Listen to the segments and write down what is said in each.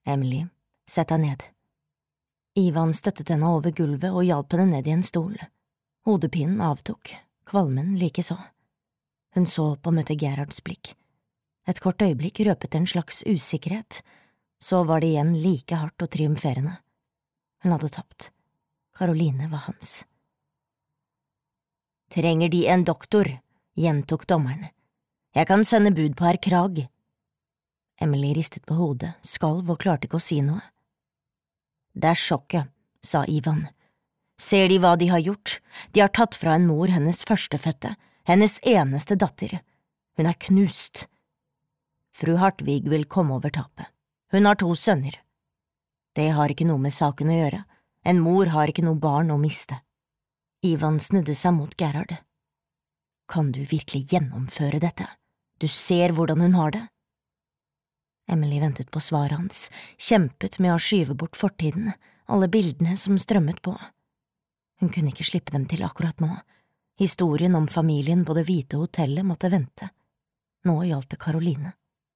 Emily, sett deg ned. Ivan støttet henne over gulvet og hjalp henne ned i en stol. Hodepinen avtok, kvalmen likeså. Hun så opp og møtte Gerhards blikk. Et kort øyeblikk røpet en slags usikkerhet, så var det igjen like hardt og triumferende. Hun hadde tapt. Caroline var hans. Trenger de en doktor? Gjentok dommeren. Jeg kan sende bud på herr Krag. Emily ristet på hodet, skalv og klarte ikke å si noe. Det er sjokket, sa Ivan. Ser de hva de har gjort? De har tatt fra en mor hennes førstefødte, hennes eneste datter. Hun er knust. Fru Hartvig vil komme over tapet. Hun har 2 sønner. Det har ikke noe med saken å gjøre. En mor har ikke noe barn å miste. Ivan snudde seg mot Gerhard. Kan du virkelig gjennomføre dette? Du ser hvordan hun har det. Emily ventet på svaret hans, kjempet med å skyve bort fortiden, alle bildene som strømmet på. Hun kunne ikke slippe dem til akkurat nå. Historien om familien på Det hvite hotellet måtte vente. Nå gjaldt det Caroline.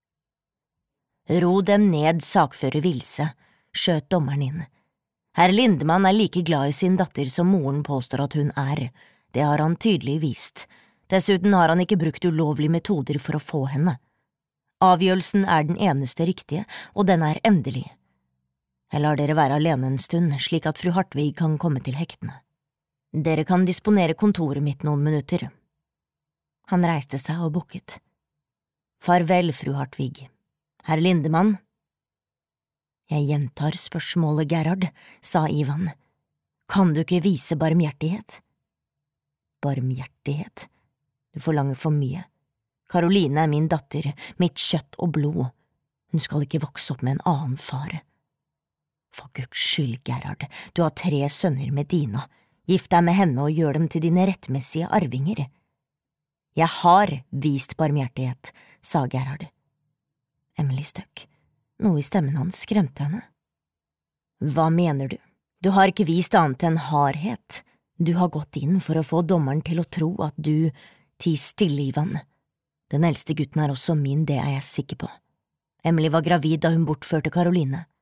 Ro dem ned, sakfører Vilse, skjøt dommeren inn. Herr Lindemann er like glad i sin datter som moren påstår at hun er. Det har han tydelig vist. Dessuten har han ikke brukt ulovlige metoder for å få henne. Avgjørelsen er den eneste riktige, og den er endelig. Jeg lar dere være alene en stund, slik at fru Hartvig kan komme til hektene. Dere kan disponere kontoret mitt noen minutter. Han reiste seg og bukket. Farvel, fru Hartvig. Herr Lindemann? Jeg gjentar spørsmålet, Gerhard, sa Ivan. Kan du ikke vise barmhjertighet? Barmhjertighet? Du forlanger for mye. Caroline er min datter, mitt kjøtt og blod. Hun skal ikke vokse opp med en annen far. For Guds skyld, Gerhard, du har 3 sønner med Dina. Gift deg med henne og gjør dem til dine rettmessige arvinger. Jeg har vist barmhjertighet, sa Gerhard. Emily støkk. Noe i stemmen hans skremte henne. Hva mener du? Du har ikke vist annet enn hardhet. Du har gått inn for å få dommeren til å tro at du… Ti stille, Ivan. Den eldste gutten er også min, det er jeg sikker på. Emily var gravid da hun bortførte Caroline.